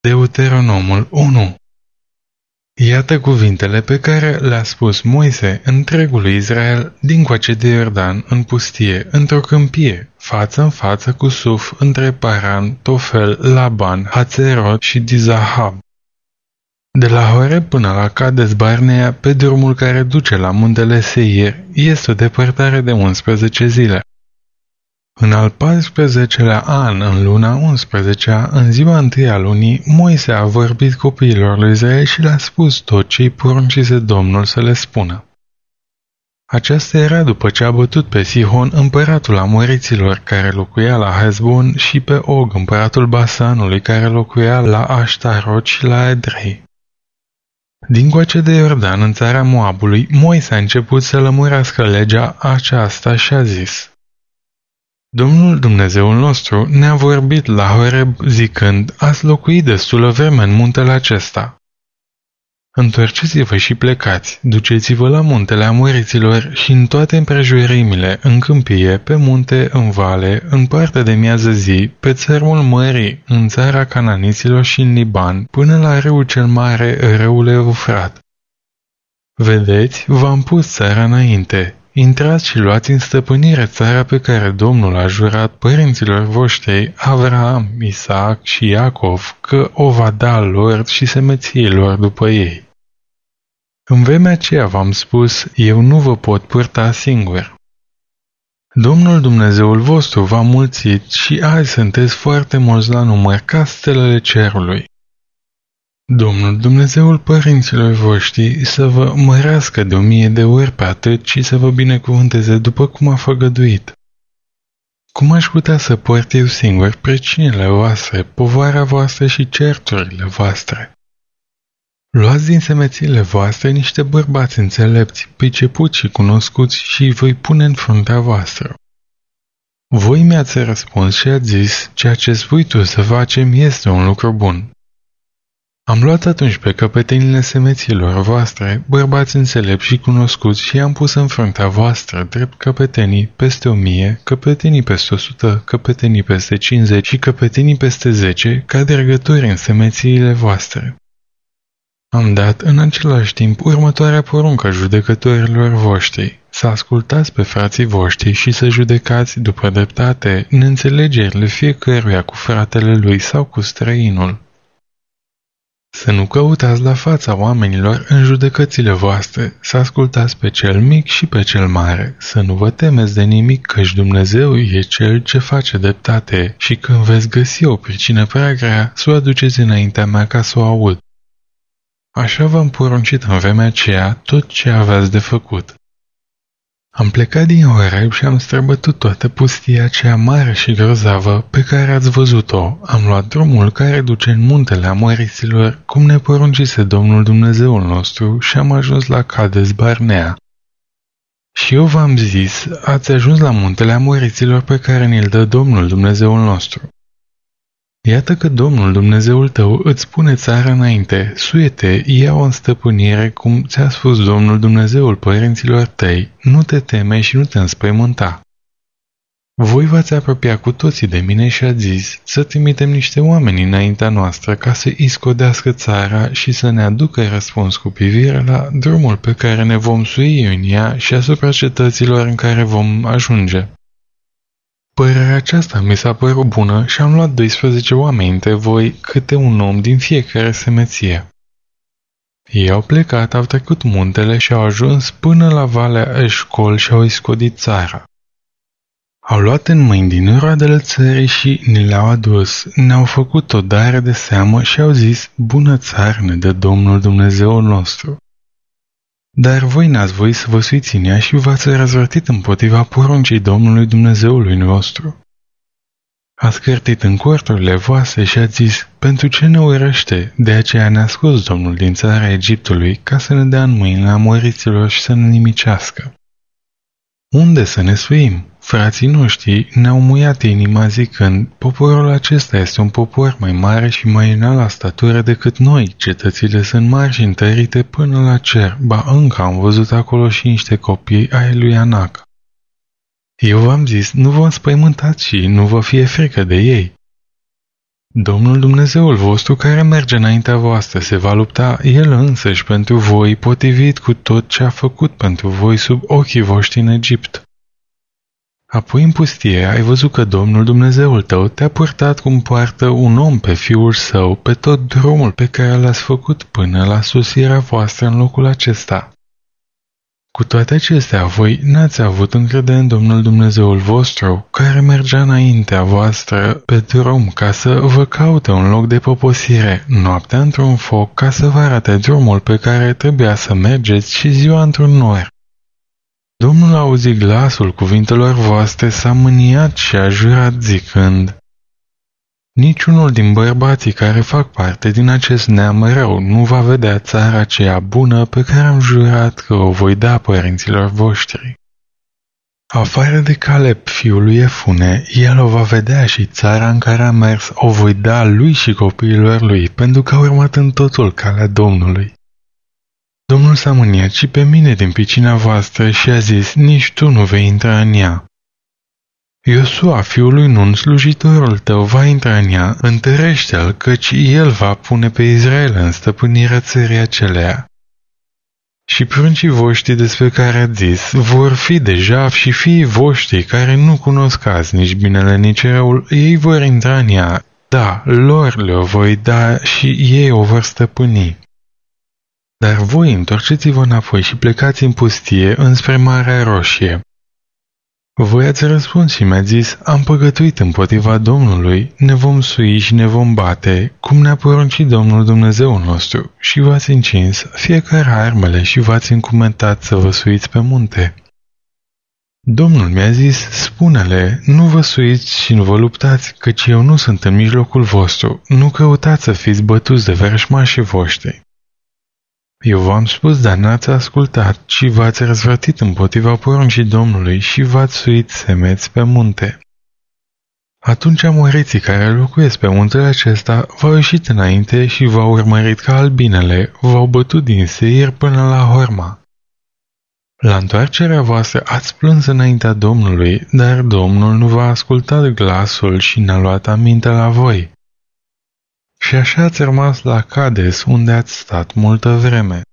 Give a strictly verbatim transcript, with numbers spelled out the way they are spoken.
Deuteronomul unu. Iată cuvintele pe care le-a spus Moise întregului Israel dincoace de Iordan în pustie, într-o câmpie, față în față cu Suf, între Paran, Tofel, Laban, Hațerot și Dizahab. De la Horeb până la Cades Barnea, pe drumul care duce la muntele Seir, este o depărtare de unsprezece zile. În al paisprezecelea an, în luna unsprezecea, în ziua întâi a lunii, Moise a vorbit copiilor lui Israel și le-a spus tot ce-i poruncise Domnul să le spună. Aceasta era după ce a bătut pe Sihon, împăratul Amoriților, care locuia la Hezbon, și pe Og, împăratul Basanului, care locuia la Ashtarot și la Edrei. Dincoace de Iordan, în țara Moabului, Moise a început să lămurească legea aceasta și a zis: Domnul Dumnezeul nostru ne-a vorbit la Horeb zicând: ați locuit destulă vreme în muntele acesta. Întorceți-vă și plecați, duceți-vă la muntele Amoriților și în toate împrejurimile, în câmpie, pe munte, în vale, în partea de miază zi, pe țărmul mării, în țara Cananiților și în Liban, până la râul cel mare, râul Eufrat. Vedeți, v-am pus țara înainte. Intrați și luați în stăpânire țara pe care Domnul a jurat părinților voștri, Avraam, Isaac și Iacov, că o va da lor și semețiilor după ei. În vremea aceea v-am spus, eu nu vă pot purta singur. Domnul Dumnezeul vostru v-a mulțit și azi sunteți foarte mulți la număr ca stelele cerului. Domnul Dumnezeul părinților voștri să vă mărească de o mie de ori pe atât și să vă binecuvânteze după cum a făgăduit. Cum aș putea să port eu singur pricinile voastre, povara voastră și certurile voastre? Luați din semețiile voastre niște bărbați înțelepți, pricepuți și cunoscuți și îi voi pune în fruntea voastră. Voi mi-ați răspuns și ați zis, ceea ce spui tu să facem este un lucru bun. Am luat atunci pe căpetenile semeților voastre, bărbați înțelepți și cunoscuți, și i-am pus în fruntea voastră drept căpetenii peste o mie, căpetenii peste o sută, căpetenii peste cincizeci și căpetenii peste zece, ca dregători în semețiile voastre. Am dat în același timp următoarea poruncă judecătorilor voștri: să ascultați pe frații voștri și să judecați după dreptate neînțelegerile fiecăruia cu fratele lui sau cu străinul. Să nu căutați la fața oamenilor în judecățile voastre, să ascultați pe cel mic și pe cel mare, să nu vă temeți de nimic, căci Dumnezeu e Cel ce face dreptate și când veți găsi o pricină prea grea, să o aduceți înaintea mea ca să o aud. Așa v-am poruncit în vremea aceea tot ce aveați de făcut. Am plecat din Horeb și am străbătut toată pustia aceea mare și grozavă pe care ați văzut-o. Am luat drumul care duce în muntele Amoriților, cum ne poruncise Domnul Dumnezeul nostru, și am ajuns la Cades Barnea. Și eu v-am zis, ați ajuns la muntele Amoriților pe care ni-l dă Domnul Dumnezeul nostru. Iată că Domnul Dumnezeul tău îți pune țara înainte, suie-te, ia-o în stăpânire, cum ți-a spus Domnul Dumnezeul părinților tăi, nu te teme și nu te înspăimânta. Voi v-ați apropia cu toții de mine și ați zis, să trimitem niște oameni înaintea noastră ca să iscodească țara și să ne aducă răspuns cu privire la drumul pe care ne vom sui în ea și asupra cetăților în care vom ajunge. Părerea aceasta mi s-a părut bună și am luat doisprezece oameni între voi, câte un om din fiecare semeție. Ei au plecat, au trecut muntele și au ajuns până la Valea Eșcol și au iscodit țara. Au luat în mâini din roadele țării și ni le-au adus, ne-au făcut o dare de seamă și au zis, bună țară ne dă Domnul Dumnezeul nostru. Dar voi n-ați voit să vă suiți în ea și v-ați răzvrătit împotriva poruncii Domnului Dumnezeului nostru. Ați cărtit în corturile voastre și ați zis, pentru ce ne urăște, de aceea ne-a scos Domnul din țara Egiptului ca să ne dea în mâinile amoriților și să ne nimicească. Unde să ne suim? Frații noștri ne-au muiat inima zicând, poporul acesta este un popor mai mare și mai înalt la statură decât noi, cetățile sunt mari și întărite până la cer, ba încă am văzut acolo și niște copii ai lui Anac. Eu v-am zis, nu vă înspăimântați și nu vă fie frică de ei. Domnul Dumnezeul vostru care merge înaintea voastră se va lupta El însăși pentru voi, potrivit cu tot ce a făcut pentru voi sub ochii voștri în Egipt. Apoi în pustie ai văzut că Domnul Dumnezeul tău te-a purtat cum poartă un om pe fiul său pe tot drumul pe care l-ați făcut până la sosirea voastră în locul acesta. Cu toate acestea, voi n-ați avut încredere în Domnul Dumnezeul vostru, care mergea înaintea voastră pe drum ca să vă caute un loc de poposire, noaptea într-un foc ca să vă arate drumul pe care trebuia să mergeți și ziua într-un nor. Domnul a auzit glasul cuvintelor voastre, s-a mâniat și a jurat zicând: Niciunul din bărbații care fac parte din acest neam rău nu va vedea țara aceea bună pe care am jurat că o voi da părinților voștri. Afară de Caleb, fiul lui Efune, el o va vedea și țara în care a mers o voi da lui și copiilor lui, pentru că a urmat în totul calea Domnului. Domnul s-a mâniat și pe mine din pricina voastră și a zis: nici tu nu vei intra în ea. Iosua, fiul lui Nun, slujitorul tău, va intra în ea, întărește-l, căci el va pune pe Israel în stăpânirea țării aceleia. Și pruncii voștri despre care ați zis vor fi deja și fiii voștri care nu cunosc azi nici binele, nici răul, ei vor intra în ea, da, lor le-o voi da și ei o vor stăpâni. Dar voi întorceți-vă înapoi și plecați în pustie înspre Marea Roșie. Voi ați răspuns și mi-ați zis: am păcătuit împotriva Domnului, ne vom sui și ne vom bate, cum ne-a poruncit Domnul Dumnezeul nostru, și v-ați încins fiecare armele și v-ați încumentat să vă suiți pe munte. Domnul mi-a zis: spune-le, nu vă suiți și nu vă luptați, căci eu nu sunt în mijlocul vostru, nu căutați să fiți bătuți de vrăjmașii voștri. Eu v-am spus, dar n-ați ascultat, ci v-ați răzvrătit împotriva poruncii Domnului și v-ați suit semeți pe munte. Atunci amoriții care locuiesc pe muntele acesta v-au ieșit înainte și v-au urmărit ca albinele, v-au bătut din Seir până la Horma. La întoarcerea voastră ați plâns înaintea Domnului, dar Domnul nu v-a ascultat glasul și n-a luat aminte la voi. Și așa ați rămas la Cades, unde ați stat multă vreme.